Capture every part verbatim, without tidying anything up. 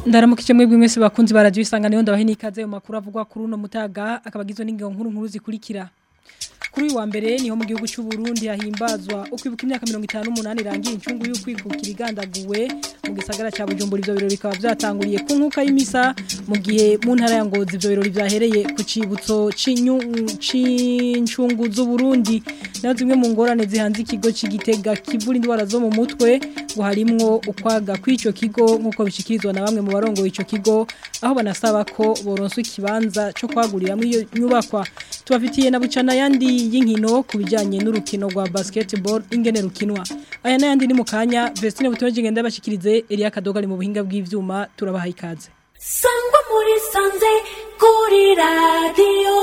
Ndaramukije mwebwe mwese bakunzi ba radio Isanganiro ndabahe nikaze mu makuru avugwa kuri uno mutaga akabagizwe n'ingingo nkuru nkuru zikurikira. Kuri wa mbere niho mu gihugu cy'u Burundi yahimbazwa ukwibuka imyaka mirongo itanu n'umunani irangiye incungu y'ukwikukira igandaguwe mu gisagara cya Bujumbura. Ivyo birori bikaba byatanguriye ku nkuka y'imisa mu gihe mu ntara ya Ngozi ivyo birori byahereye ku cibutso c'incungu z'u Burundi. Naho zimwe mu ngorane zihanze ikigo c'Igitega kivura indwara zo mu mutwe ngo harimwo ukwaga kw'ico kigo nkuko bishikirizwa na bamwe mu barongo ico kigo, aho banasaba ko boronswa ikibanza cyo kwagurira muri iyo nyubakwa. Tubafitiye na bucana yandi y'inkino kubijanye n'urukino rwa basketball ingene rukinwa. Aya nayandi ni mukanya Vestine Butoje ngenda bashikirize Elia Kadogali mu buhinga bw'ivyuma turabaha ikaze. Sangwa muri sanze kuri radio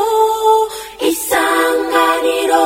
Isanganiro.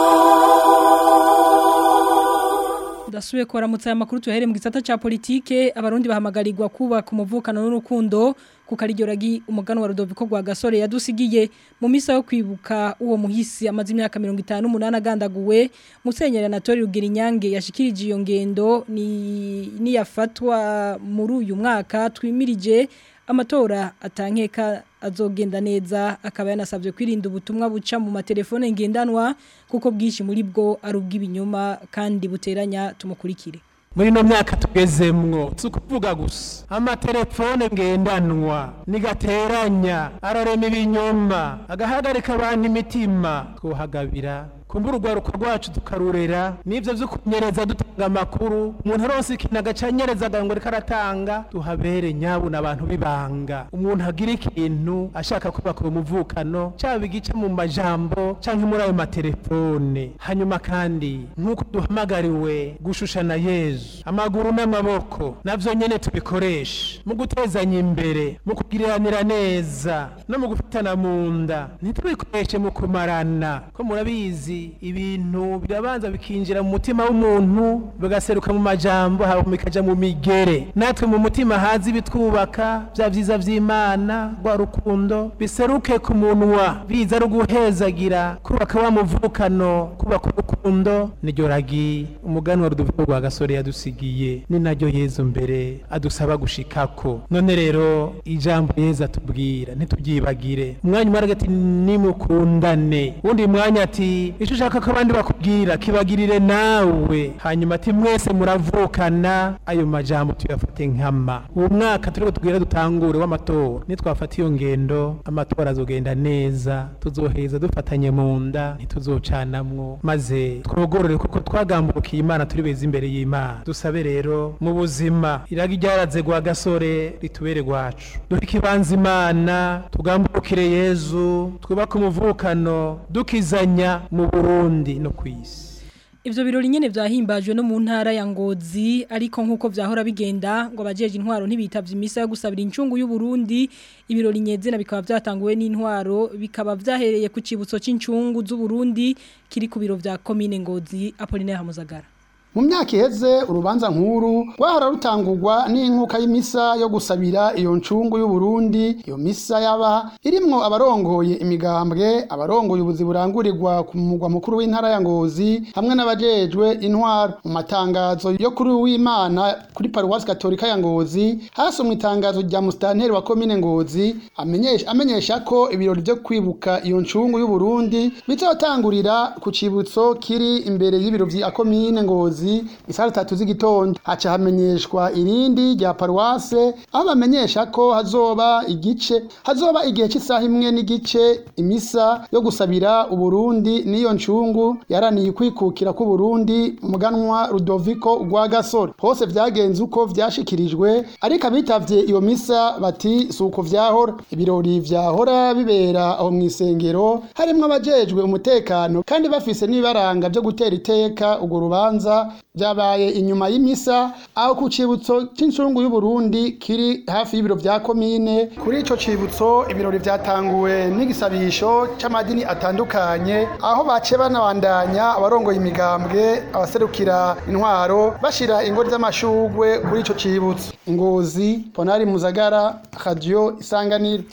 Dasuye ko ramutsa amakuru tuhere mu gisata ca politike. Abarundi bahamagarirwa kuba ku muvukano n'urukundo ku karijyoragi umugano wa Rudoviko rwa Gasore yadusigiye mu misa yo kwibuka uwo muhisi amazi imyaka mirongo itanu n'umunani agandaguwe. Musenyeri Anatole Rugirinyange yashikirije iyo ngendo ni ni yafatwa muri uyu mwaka twimirije amatora atankeka azogenda neza. Akaba yanasabye kwirinda ubutumwa buca mu matelefone ngendanwa kuko bwishi muri bwo arubwa ibinyoma kandi buteranya. Tumukurikire. Muri no myaka tugezemwo tukuvuga gusa amatelefone ngendanwa nigateranya ararema ibinyoma agahagarika abantu imitima kuhagabira kumbura urwaruko rwacu tukarurera n'ivyo vyo kunyereza dutanga amakuru umuntu aronse ikintu agacanyereza ngo reka aratanga tuhabere nyabu n'abantu bibanga. Umuntu agira ikintu ashaka kubaka umuvukano cyaba igice mu majambo canke muri ayo matelefone. Hanyuma kandi nkuko duhamagariwe gushushana Yezu amaguru n'amaboko navyo nyene tubikoresha mu gutezanya imbere mu kugiriranira neza no mu gufatana mu nda, ntitubikoreshe mu kumarana ko murabizi ibintu birabanza bikinjira mu mutima w'umuntu bagaseruka mu majambo haba bikaja mu migere. Natwe mu mutima hazi bitwubaka bya vyiza vy'Imana rwa rukundo biseruke ku munwa biza ruguhezagira kubaka wa muvukano kubaka urukundo. Niryo ragi umugano wa Rudoviko rwa Gasore yadusigiye ni naryo Yezu mbere adusaba gushikako. None rero ijambo Yezu atubwira ntitubyibagire. Umwanya umara ati nimukundane, undi mwanya ati ico ushaka ko abandi bakubwira kibagirire nawe. Hanyuma ati mwese muravukana. Ayo majambo tuyafate nkama. Uwo mwaka turiko tubwira dutangure w'amatora nitwafata iyo ngendo amatora azogenda neza, tuzoheza dufatanye mu nda ntituzocanamwo maze twogorore kuko twagambukiye Imana turi beza imbere y'Imana. Dusabe rero mu buzima iragi ryaraze gwa Gasore ritubere gwacu, duhe ikibanza Imana tugambukire Yezu twubaka umuvukano dukizanya mu Burundi no kwisi. Ivyo birori nyene vyahimbajwe no mu ntara ya Ngozi, ariko nkuko vyahora bigenda ngo abajeje intwaro ntibitavye imisa yo gusabira incungu y'u Burundi. Ibirori nyezina bikaba vyatanguwe n'intwaro bikaba vyahereye ku cibutso c'incungu z'u Burundi kiri ku biro vya commune Ngozi. Apollinaire Hamuzagara. Mu myaka iheze urubanza nkuru rwahora rutangurwa n'inkuka y'imisa yo gusabira iyo ncungu y'u Burundi. Iyo misa yaba irimwo abarongoye imigambwe, abarongoye ubuzi burangurirwa ku mugwa mukuru w'intara ya Ngozi hamwe n'abajejwe intwaro. Mu matangazo yo kuri w'Imana kuri Paroisse Katolika ya Ngozi hasomwe itangazo rya Mustanteri wa commune Ngozi amenyesha amenyesha ko ibirori byo kwibuka iyo ncungu y'u Burundi bizotangurira ku cibutso kiri imbere y'ibiro vya commune Ngozi isara tatu z'igitondo. Haca hamenyeshwa irindi rya Paroisse aho bamenyesha ko hazoba igice hazoba igihe cy'isaha imwe n'igice imisa yo gusabira u Burundi n'iyo ncungu yaraniye kwikukira ku Burundi umuganwa Rudoviko rwa Gasore. Hose vyagenze uko vyashikirijwe, ariko abitavye iyo misa bati suko vyahora. Ibirori vyahora bibera aho mwisengero harimo abajejwe umutekano kandi bafise nibaranga byo gutera iteka ugo rubanza byabaye inyuma y'imisa aho ku cibutso c'incungu y'u Burundi kiri hafi y'ibiro vya commune. Kuri ico cibutso ibirori vyatanguwe n'igisabisho c'amadini atandukanye aho bace banabandanya abarongoye imigambwe, abaserukira intwaro bashira ingori z'amashugwe kuri ico cibutso. Ngozi, Ponari Muzagara, Radio Isanganiro.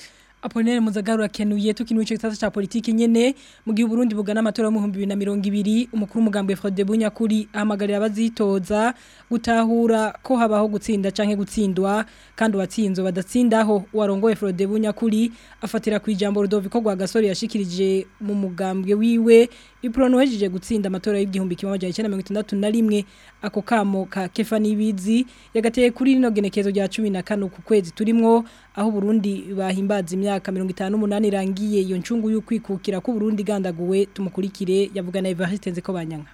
Apollinaire Muzagarura kenuye tukinuye ico gisata ca politiki nyene mu gihe Burundi bugana amatora mu bihumbi bibiri na mirongo ibiri umukuru umugambwe Frode Bunyakuri ahamagarira abazitoza gutahura ko habaho gutsinda canke gutsindwa kandi uwatsinzo badatsindaho warongoye Frode Bunyakuri afatira ku ijambo Rudoviko Rwagasore yashikirije mu mugambwe wiwe iprono hejeje gutsinda amatora y'igihumbi kimwe amajana icenda na mirongo itandatu na rimwe ako kamo ka Kefani Bizi yagateye kuri rino genekezo rya cumi na kane ku kwezi turimwo aho Burundi bahimbaza imyaka mirongo itanu n'umunani irangiye iyo ncungu y'ukwikukira ko Burundi gandaguwe tumukurikire yavuga na Evariste Nzeko Banyanka.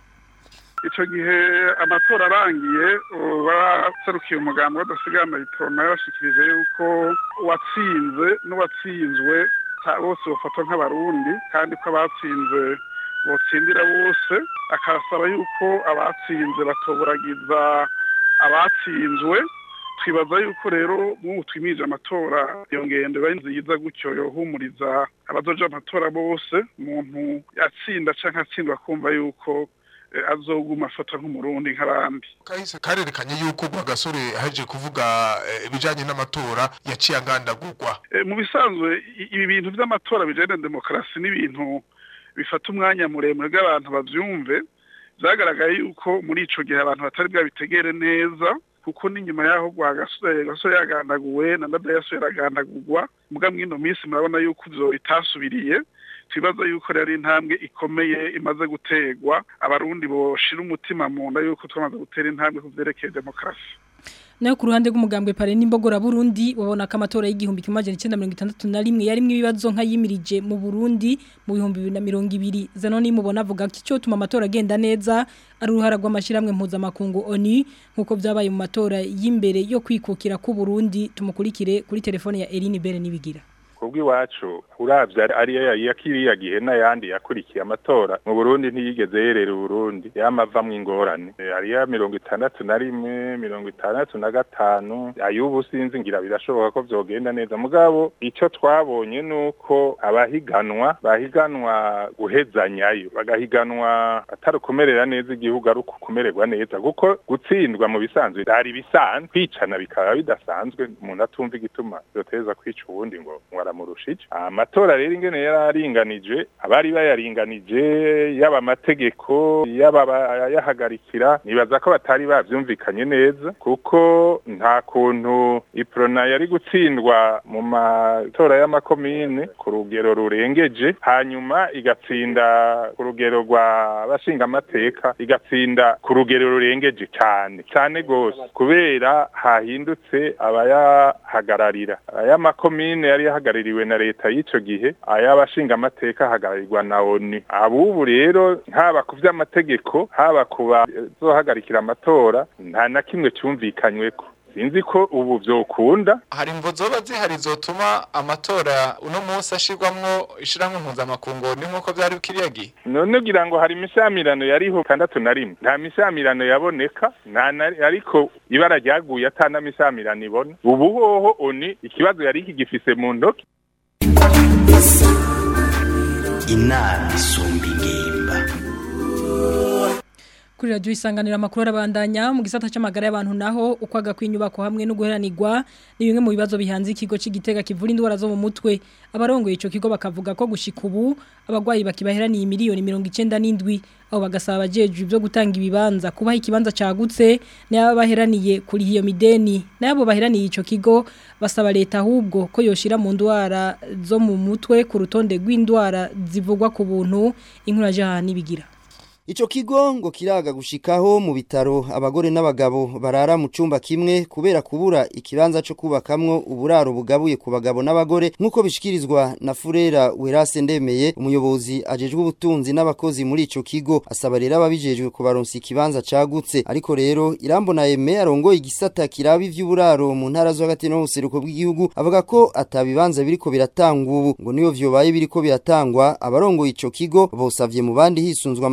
Ico gihe amatora arangiye baserukiye umugambi w'adasigana iprona yashikirije yuko watsinze n'uwatsinzwe bose bafatwa nk'abarundi kandi ko abatsinze botsindira bose akasaba yuko abatsinze batoburagiza abatsinzwe twibaza yuko rero mu twimije amatora iyo ngendo bari nziza gutyo yohumuriza abazoja amatora bose umuntu yatsinda canke atsindwa kumva yuko azoguma afata nk'umurundi nk'abandi kahise karerekanye yuko Rwagasore haje kuvuga ibijanye n'amatora yaciye agandagurwa mu bisanzwe ibi bintu by'amatora bijanye na demokarasi n'ibintu bifata umwanya muremure bw'abantu bavyumve zagaragaye yuko muri ico gihe abantu batari bwabitegere neza kuko n'inyuma yaho Rwagasore gasore yagandaguwe na Ndadaye yaragandagurwa muga mwino minsi murabona yuko ivyo itasubiriye twibaza yuko rero intambwe ikomeye imaze gutegwa abarundi boshira umutima mu nda yuko twamaze gutera intambwe kuvyerekeye demokarasi. Nayo ku ruhande rw'umugambwe pare n'imbogora Burundi wabona ko amatora y'igihumbi kimwe amajana icenda na mirongo itandatu na rimwe yarimwe ibibazo nka yimirije mu Burundi mu bihumbi bibiri na mirongo ibiri Zanoni mubona avuga ko icyo tuma amatora agenda neza ari uruhara rw'amashiramwe mpuzamakungu O N U nkuko vyabaye mu matora y'imbere yo kwikukira ku Burundi tumukurikire kuri telefone ya Eline Bere nibigira. Kubwi wacu uravye ari yakiriya gihe n'ayandi yakurikiye amatora mu Burundi ntiyigeze yerera Burundi yamavamwe ingorane ari ya mirongo itandatu na rimwe mirongo itandatu na gatanu ayubu sinzi ngira birashoboka ko vyogenda neza mugabo ico twabonye nuko abahiganwa bahiganwa guhezanyayo bagahiganwa atarukomerera neza igihugu ari kumererwa neza kuko gutsindwa mu bisanzwe ari bisanzwe kwicana bikaba bidasanzwe umuntu atumva igituma yoteza kwica ubundi ngo murushije amatora rero ingene yararinganije abari bayaringanije yaba amategeko yaba yahagarikira nibaza ko batari bavyumvikanye neza kuko nta kuntu iprona yari gutsindwa mu matora y'amakomine ku rugero rurengeje hanyuma igatsinda ku rugero rwa bashinga amateka igatsinda ku rugero rurengeje cyane cyane gose kubera hahindutse abayahagararira aya makomine yari yahagarariye riwe na leta y'ico gihe ayabashinga amateka hagarirwa na O N U abubu rero haba ku vy'amategeko haba kuba zohagarikira amatora nta na kimwe cyumvikanyweko sinzi ko ubu vyokunda hari imvo zoba zihari zotuma amatora uno munsi ashirwamwo ishiramwe mpuzamakungu ni nkuko vyari bikiriyagi none ugira ngo hari imishamirano yariho kandatu na rimwe nta mishamirano yaboneka nta ariko ibara ryaguye atana mishamirano ibona ubu hoho O N U ikibazo yari kigifise mu ntoki inama isumba ingimba. Kuri radio isanganira makuru arabandanya mu gisata c'amagara y'abantu naho ukwaga kwinyubako hamwe no guheranirwa ni bimwe mu bibazo bihanze ikigo c'igitega kivura indwara zo mu mutwe abarongoye ico kigo bakavuga ko gushika ubu abagwayi bakibaheraniye miliyoni mirongo icenda n'indwi aho bagasaba abajeje byo gutanga ibibanza kubaha ikibanza cagutse n'aba baheraniye kuri hiyo mideni nabo baheraniye ico kigo basaba leta ahubwo ko yoshira mu ndwara zo mu mutwe ku rutonde rw'indwara zivugwa ku buntu inkuru jahani bigira. Ico kigo ngo kiraga gushikaho mu bitaro abagore n'abagabo barara mu cumba kimwe kubera kubura ikibanza cyo kubakamwo uburaro bugabuye ku bagabo n'abagore nkuko bishikirizwa na Furera Werase Ndemeye umuyobozi ajejwe ubutunzi n'abakozi muri ico kigo asaba rero ababijejwe kubaronsa ikibanza cagutse ariko rero Irambona Aime arongoye igisata kiraba ivy'uburaro mu ntara zo hagati no buseruko bw'igihugu avuga ko atabibanza biriko biratangwa ubu ngo niyo vyobaye biriko biratangwa abarongoye ico kigo bosavye mu bandi hisunzwe amategeko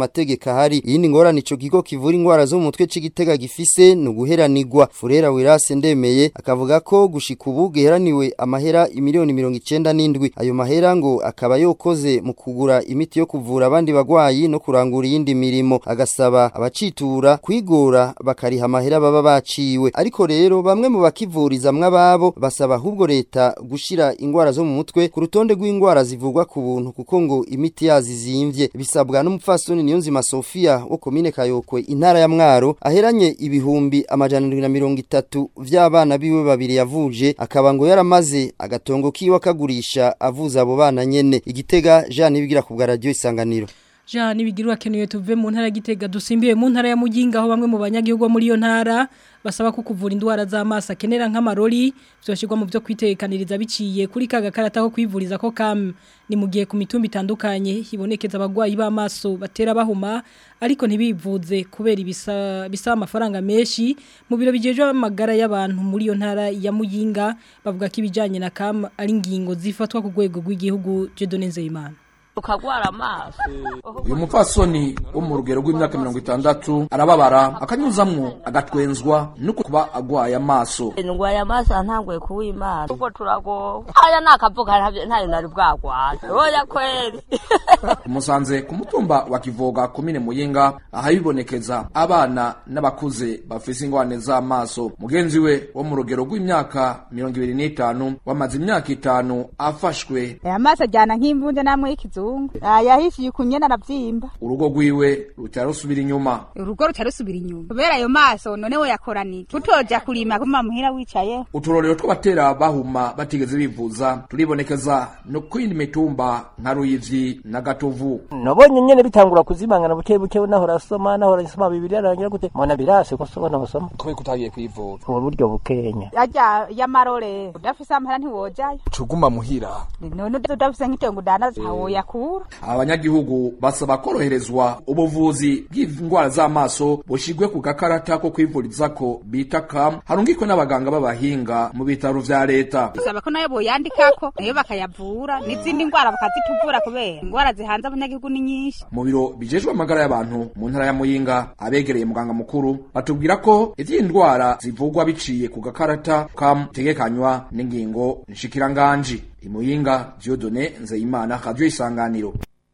kahari iyindi ngorane ico kigo kivura ingwara zo mu mutwe c'Igitega gifise no guheranirwa Furera Wirase Ndemeye akavuga ko gushika ubu giheraniwe amahera imiliyoni mirongo icenda n'indwi ayo mahera ngo akaba yokoze mu kugura imiti yo kuvura abandi bagwayi no kurangura iyindi mirimo agasaba abacitura kwigora bakariha amahera baba baciwe ariko rero bamwe mu bakivuriza mwababo basaba ahubwo leta gushira ingwara zo mu mutwe ku rutonde rw'ingwara zivugwa ku buntu kuko ngo imiti yazizimvye bisabwa n'umupfasoni Niyonzima Sofia wo komine Kayokwe intara ya Mwaro aheranye ibihumbi amajana na mirongo itatu vy'abana biwe babiri yavuje akaba ngo yaramaze agatongo kiwe kagurisha avuza abo bana nyene Igitega Jean Nibigira ku bwa radio Isanganiro Jean Nibigira akenuye tuve mu ntara Gitega dusimbiye mu ntara ya Mujinga aho bamwe mu banyagihugu muri iyo ntara basaba ko kuvura indwara z'amaso akenera nk'amarori byoshirwa mu byo kwitekaniriza biciye kuri kaga karata ko kwivuriza ko kam ni mu gihe ku mitumba itandukanye hibonekeza abagwayi b'amaso batera bahuma ariko ntibivuze kubera ibisa bisa amafaranga menshi mu biro bijeje amagara y'abantu muri iyo ntara ya Mujinga bavuga ko ibijanye na kam ari ngingo zifatwa ku rwego rw'igihugu Jedone Nzeyimana ukagwara amaso uyu mupfasoni wo mu rugero rw'imyaka mirongo itandatu arababara akanyuzamwo agatwenzwa nuko kuba agwaye amaso ndwaye amaso ntangwe kuw'Imana uko turago aya nakavuga ntayo nari bwagwaye oya kweri umusanze ku mutumba wa Kivoga komine Muyinga ahayibonekeza abana n'abakuze bafise ingwane z'amaso mugenzi we wo mu rugero rw'imyaka mirongo ibiri n'itanu wamaze imyaka itanu afashwe amaso ajyana nk'imvunja namwe y'ikizu yahishiye kunyena navyimba urugo rwiwe rutarusubira inyuma urugo rutarusubira inyuma kubera ayo maso none we yakoranike tutoja kurima kuma muhira wicaye uturorero tw'abatera bahuma batigeze bivuza turibonekeza no kwindi mitumba nka Ruyivyi na Gatovu nabonye nyene bitangura kuzimangana buke buke naho rasoma naho rasoma bibiri arangira gute mona birase ko sobona basoma ko kutagiye kwivuza mu buryo bukenya yaja yamarore udafise amahera ntiwojayo cuguma muhira none udafise nk'itengo dana zawo yakura abanyagihugu basaba koroherezwa ubuvuzi bw'indwara z'amaso bushigwe ku gakarata ko kwivurizako bita kam harungikwe n'abaganga b'abahinga mu bitaro vya leta bisaba ko nayo boyandikako nayo bakayavura n'izindi ndwara bakazituvura kubera indwara zihanze abanyagihugu ni nyinshi mu biro bijejwe amagara y'abantu mu ntara ya Muyinga abegereye muganga mukuru batubwira ko izi ndwara zivugwa biciye ku gakarata kam tegekanywa n'ingingo nshikiranganje Imuyinga Diodone Nzeyimana Radio Isanganiro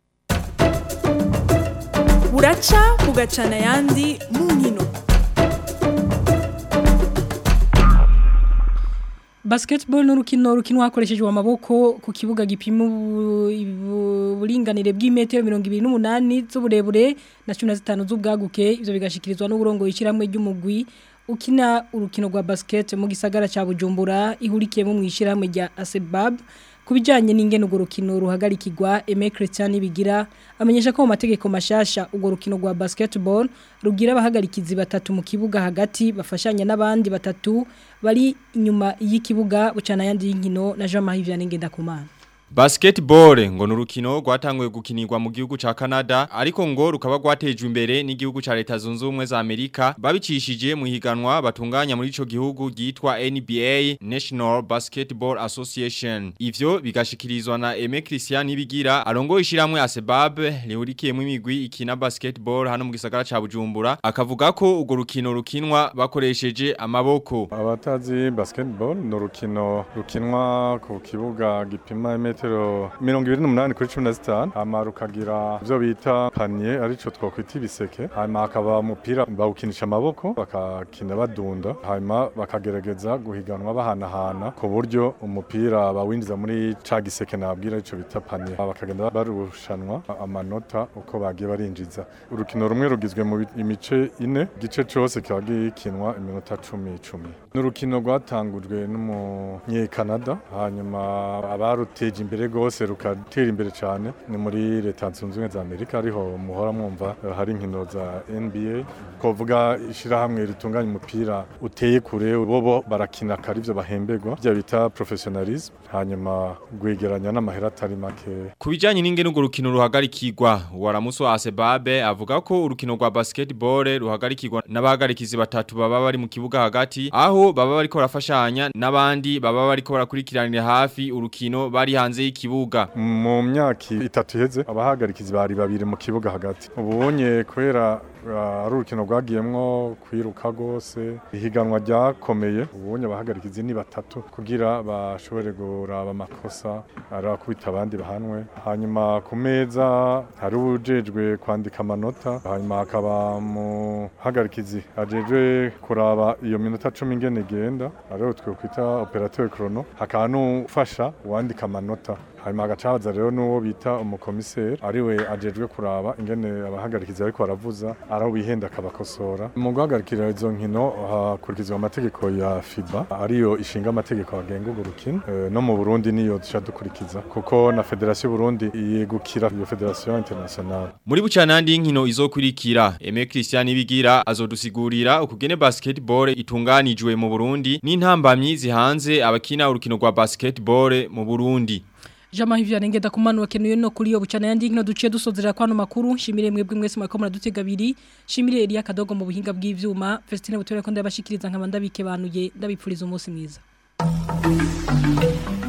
buraca bugacana yandi mu nkino Basketball n'urukino rukinwa hakoreshejwe amaboko ku kibuga gipima uburinganire bw'imetero mirongo ibiri n'umunani z'uburebure na cumi na zitanu z'ubwaguke ivyo bigashikirizwa n'uburongo yishiramwe ry'umugwi ukina urukino rwa basket mu gisagara ca Bujumbura ihurikiyemo mu ishiramwe rya Asebab kubijanye n'ingene urwo rukino ruhagarikirwa Aime Christian bigira amenyesha ko mu mategeko mashasha urwo rukino rwa basketball rugira abahagarikizi batatu mu kibuga hagati bafashanya n'abandi batatu bari inyuma y'ikibuga bucana yandi y'inkino na Jean Marie Vianney Ngendakumana. Basketball ngo nurukino rwatanguye gukinirwa mu gihugu ca Canada ariko ngo rukaba rwatejwe imbere n'igihugu ca Leta Zunze Ubumwe za Amerika babicishije mu higanwa batunganya muri ico gihugu gitwa N B A National Basketball Association ivyo bigashikirizwa na Aime Christian Bigira arongo ishiramwe Asebab lihurikiyemo imigwi ikina basketball hano mu gisagara ca Bujumbura akavuga ko urwo rukino rukinwa bakoresheje amaboko abatazi basketball no rukino rukinwa ku kibuga gipima metero mirongo ibiri n'umunani kuri cumi na zitanu hama rukagira ivyo bita panier arico twakwita ibiseke hama hakaba umupira bawukinisha amaboko bakakina badunda hama bakagerageza guhiganwa bahanahana ku buryo umupira bawinjiza muri ca giseke nabwira ico bita panier bakagenda barushanwa amanota uko bagiye barinjiza urukino rumwe rugizwe mu imice ine gice cose kiba gikinwa iminota cumi cumi n'urukino rwatangujwe n'umunye Canada hanyuma abaruteje imbere gose rukatera imbere cyane ni muri Leta Zunze Ubumwe za Amerika ariho muhora mwumva hari inkino za N B A kovuga ishira hamwe ritunganya umupira uteye kure bobo barakina kari ivyo bahembegwa bya bita professionalism hanyuma gwegeranya n'amahera atari make kubijanye n'ingene urwo rukino ruhagarikirwa waramuso Asebabe avuga ko urukino rwa basketball ruhagarikirwa n'abahagarikizi batatu baba bari mu kibuga hagati aho baba bariko barafashanya n'abandi baba bariko barakurikiranira hafi urukino bari hanze hanze y'ikibuga. Mu myaka itatu iheze abahagarikizi bari babiri mu kibuga hagati. Ubonye kwera ari urukino rwagiyemwo kwiruka gose ihiganwa ryakomeye ubonye abahagarikizi ni batatu kugira bashobore kuraba amakosa arakubita abandi bahanwe hanyuma ku meza hari ujejwe kwandika amanota hanyuma akaba mu hagarikizi ajejwe kuraba iyo minota cumi ingene genda ariho twe kwita operateur chrono hakaba n'ufasha wandika amanota hanyuma agacaza rero n'uwo bita umukomiseri ariwe ajejwe kuraba ingene abahagarikizi ariko baravuza araho bihenda akabakosora mu guhagarikira izo nkino hakurikizwa amategeko ya FIBA ariyo ishinga amategeko agenga urwo rukino e, no mu Burundi niyo duca dukurikiza kuko na Federation Burundi yegukira iyo Federation Internationale. Muri bucanandi nkino izokurikira Aime Christian Ibigira azodusigurira ukugene basketball itunganijwe mu Burundi n'intambamyi zihanze abakina urukino rwa basketball mu Burundi. Jama hivyo anengeda kumanuwa kenuyo no kuliyo buchana yandi ngino ducie dusozera kwano makuru shimire mwebwe mwese mwakomora dutega biri shimire Elia Kadogo mu buhinga bw'ivyuma Festine butore ko ndabashikiriza nkabanda bike banuye ndabipfuriza umunsi mwiza.